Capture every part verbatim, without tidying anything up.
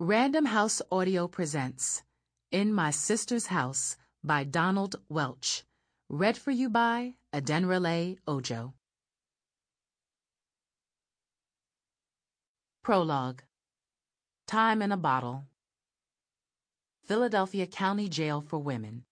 Random House Audio presents In My Sister's House by Donald Welch. Read for you by Adenrale Ojo. Prologue. Time in a Bottle. Philadelphia County Jail for Women.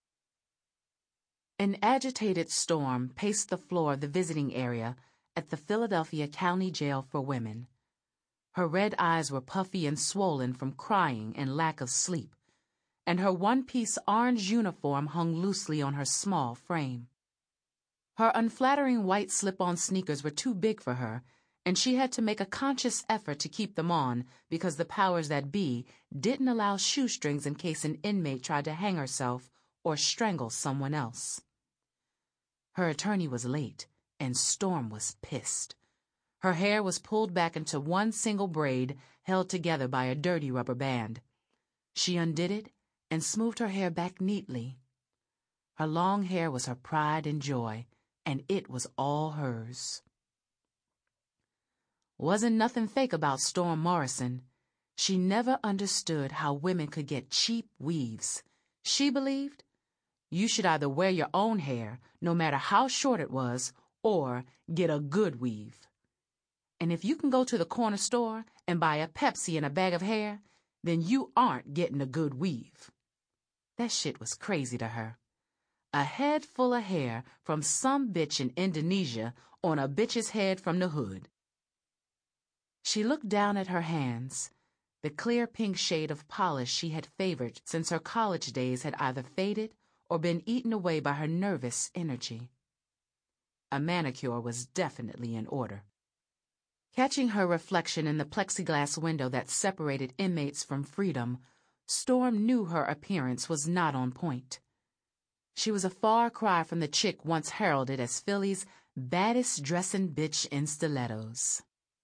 An agitated Storm paced the floor of the visiting area at the Philadelphia County Jail for Women. Her red eyes were puffy and swollen from crying and lack of sleep, and her one-piece orange uniform hung loosely on her small frame. Her unflattering white slip-on sneakers were too big for her, and she had to make a conscious effort to keep them on because the powers that be didn't allow shoestrings in case an inmate tried to hang herself or strangle someone else. Her attorney was late, and Storm was pissed. Her hair was pulled back into one single braid held together by a dirty rubber band. She undid it and smoothed her hair back neatly. Her long hair was her pride and joy, and it was all hers. Wasn't nothing fake about Storm Morrison. She never understood how women could get cheap weaves. She believed you should either wear your own hair, no matter how short it was, or get a good weave. And if you can go to the corner store and buy a Pepsi and a bag of hair, then you aren't getting a good weave. That shit was crazy to her. A head full of hair from some bitch in Indonesia on a bitch's head from the hood. She looked down at her hands. The clear pink shade of polish she had favored since her college days had either faded or been eaten away by her nervous energy. A manicure was definitely in order. Catching her reflection in the plexiglass window that separated inmates from freedom, Storm knew her appearance was not on point. She was a far cry from the chick once heralded as Philly's baddest dressing bitch in stilettos.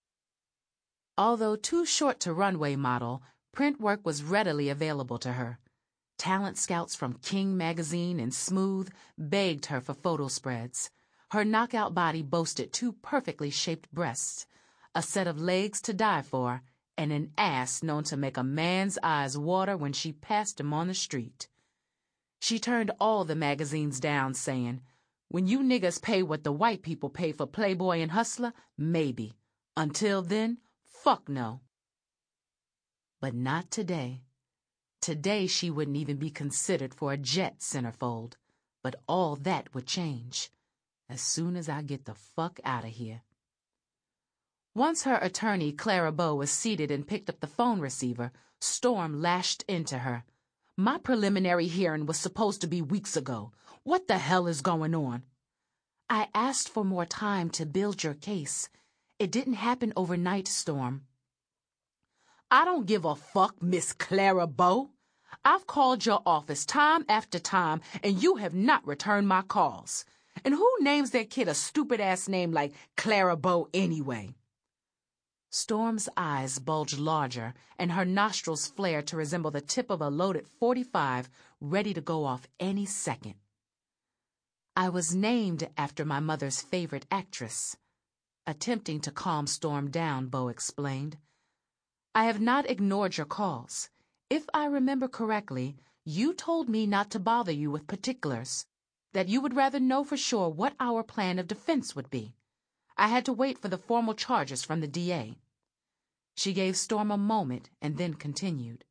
Although too short to runway model, print work was readily available to her. Talent scouts from King magazine and Smooth begged her for photo spreads. Her knockout body boasted two perfectly shaped breasts, a set of legs to die for, and an ass known to make a man's eyes water when she passed him on the street. She turned all the magazines down, saying, "When you niggas pay what the white people pay for Playboy and Hustler, maybe. Until then, fuck no." But not today. Today she wouldn't even be considered for a Jet centerfold. But all that would change as soon as I get the fuck out of here. Once her attorney, Clara Bow, was seated and picked up the phone receiver, Storm lashed into her. "My preliminary hearing was supposed to be weeks ago. What the hell is going on?" "I asked for more time to build your case. It didn't happen overnight, Storm." "I don't give a fuck, Miss Clara Bow. I've called your office time after time, and you have not returned my calls. And who names their kid a stupid-ass name like Clara Bow anyway?" Storm's eyes bulged larger, and her nostrils flared to resemble the tip of a loaded forty-five ready to go off any second. "I was named after my mother's favorite actress." Attempting to calm Storm down, Bow explained. "I have not ignored your calls. If I remember correctly, you told me not to bother you with particulars, that you would rather know for sure what our plan of defense would be. I had to wait for the formal charges from the D A. She gave Storm a moment and then continued.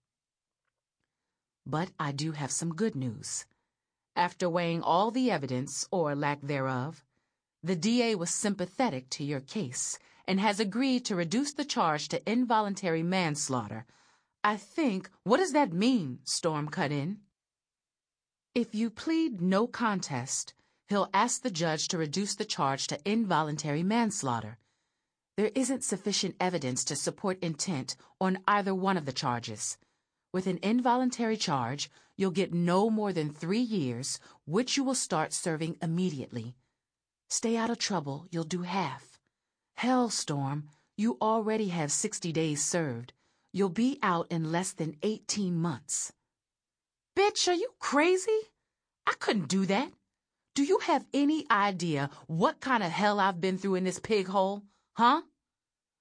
"But I do have some good news. After weighing all the evidence, or lack thereof, the D A was sympathetic to your case and has agreed to reduce the charge to involuntary manslaughter. I think—" "What does that mean?" Storm cut in. "If you plead no contest, he'll ask the judge to reduce the charge to involuntary manslaughter. There isn't sufficient evidence to support intent on either one of the charges. With an involuntary charge, you'll get no more than three years, which you will start serving immediately. Stay out of trouble, you'll do half. Hell, Storm, you already have sixty days served. You'll be out in less than eighteen months. "Bitch, are you crazy? I couldn't do that. Do you have any idea what kind of hell I've been through in this pig hole? Huh?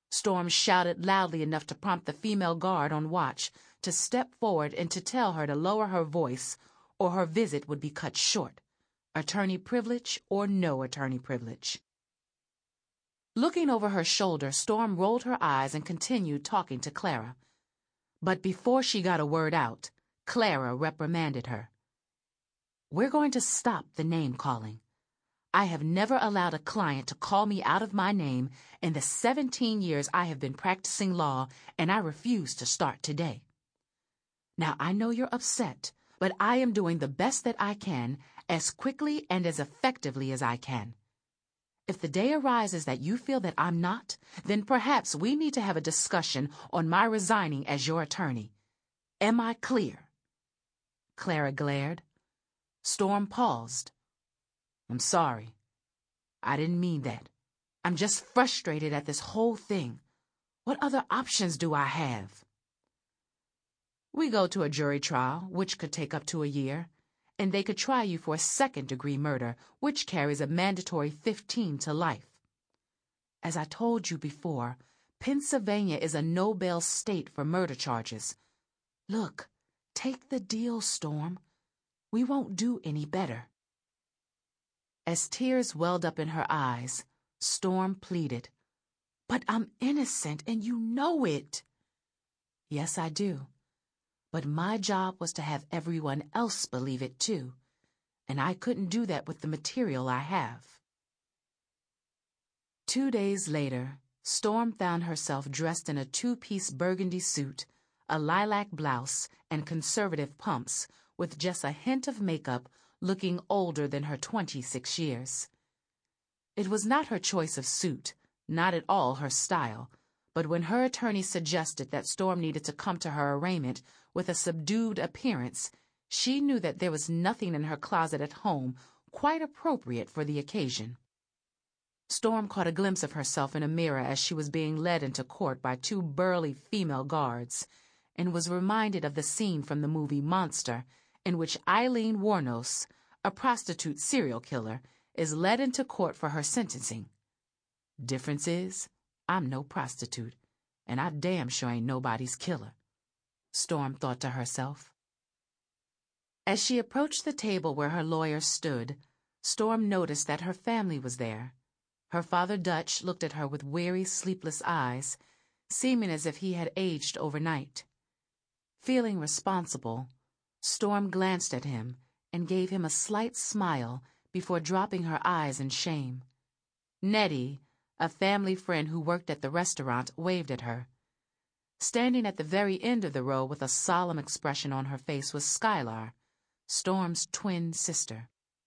Storm shouted loudly enough to prompt the female guard on watch to step forward and to tell her to lower her voice or her visit would be cut short, attorney privilege or no attorney privilege. Looking over her shoulder, Storm rolled her eyes and continued talking to Clara. But before she got a word out, Clara reprimanded her. "We're going to stop the name-calling. I have never allowed a client to call me out of my name in the seventeen years I have been practicing law, and I refuse to start today. Now, I know you're upset, but I am doing the best that I can, as quickly and as effectively as I can. If the day arises that you feel that I'm not, then perhaps we need to have a discussion on my resigning as your attorney. Am I clear?" Clara glared. Storm paused. "I'm sorry. I didn't mean that. I'm just frustrated at this whole thing. What other options do I have?" "We go to a jury trial, which could take up to a year, and they could try you for a second-degree murder, which carries a mandatory fifteen to life. As I told you before, Pennsylvania is a no-bail state for murder charges. Look, take the deal, Storm. We won't do any better." As tears welled up in her eyes, Storm pleaded, "But I'm innocent, and you know it." "Yes, I do. But my job was to have everyone else believe it, too, and I couldn't do that with the material I have." Two days later, Storm found herself dressed in a two-piece burgundy suit, a lilac blouse, and conservative pumps, with just a hint of makeup, looking older than her twenty-six years. It was not her choice of suit, not at all her style, but when her attorney suggested that Storm needed to come to her arraignment with a subdued appearance, she knew that there was nothing in her closet at home quite appropriate for the occasion. Storm caught a glimpse of herself in a mirror as she was being led into court by two burly female guards, and was reminded of the scene from the movie Monster, in which Eileen Wuornos, a prostitute serial killer, is led into court for her sentencing. Difference is, I'm no prostitute, and I damn sure ain't nobody's killer, Storm thought to herself. As she approached the table where her lawyer stood, Storm noticed that her family was there. Her father Dutch looked at her with weary, sleepless eyes, seeming as if he had aged overnight. Feeling responsible, Storm glanced at him and gave him a slight smile before dropping her eyes in shame. Nettie, a family friend who worked at the restaurant, waved at her. Standing at the very end of the row with a solemn expression on her face was Skylar, Storm's twin sister.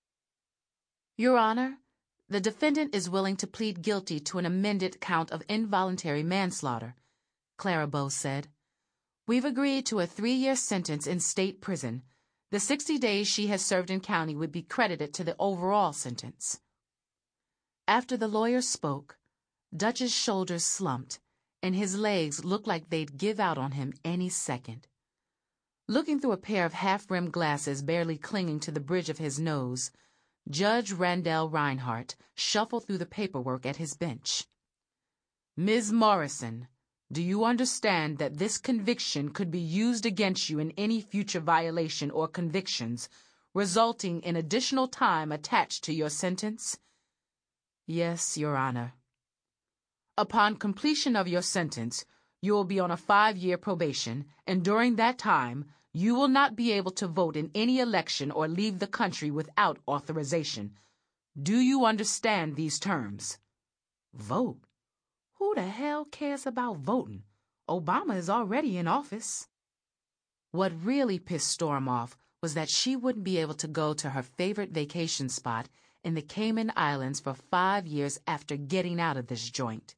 "Your Honor, the defendant is willing to plead guilty to an amended count of involuntary manslaughter," Clara Bowes said. "We've agreed to a three-year sentence in state prison. The sixty days she has served in county would be credited to the overall sentence." After the lawyer spoke, Dutch's shoulders slumped, and his legs looked like they'd give out on him any second. Looking through a pair of half-rimmed glasses barely clinging to the bridge of his nose, Judge Randall Reinhardt shuffled through the paperwork at his bench. "Miz Morrison, do you understand that this conviction could be used against you in any future violation or convictions, resulting in additional time attached to your sentence?" "Yes, Your Honor." "Upon completion of your sentence, you will be on a five-year probation, and during that time, you will not be able to vote in any election or leave the country without authorization. Do you understand these terms?" Vote? Who the hell cares about voting? Obama is already in office. What really pissed Storm off was that she wouldn't be able to go to her favorite vacation spot in the Cayman Islands for five years after getting out of this joint.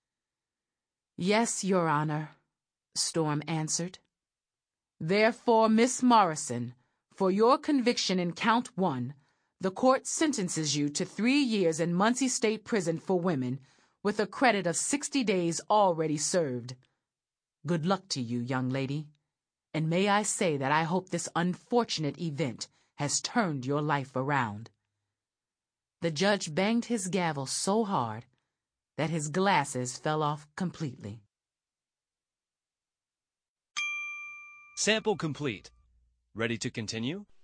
"Yes, Your Honor," Storm answered. "Therefore, Miss Morrison, for your conviction in count one, the court sentences you to three years in Muncie State Prison for women, with a credit of sixty days already served. Good luck to you, young lady, and may I say that I hope this unfortunate event has turned your life around." The judge banged his gavel so hard that his glasses fell off completely. Sample complete. Ready to continue?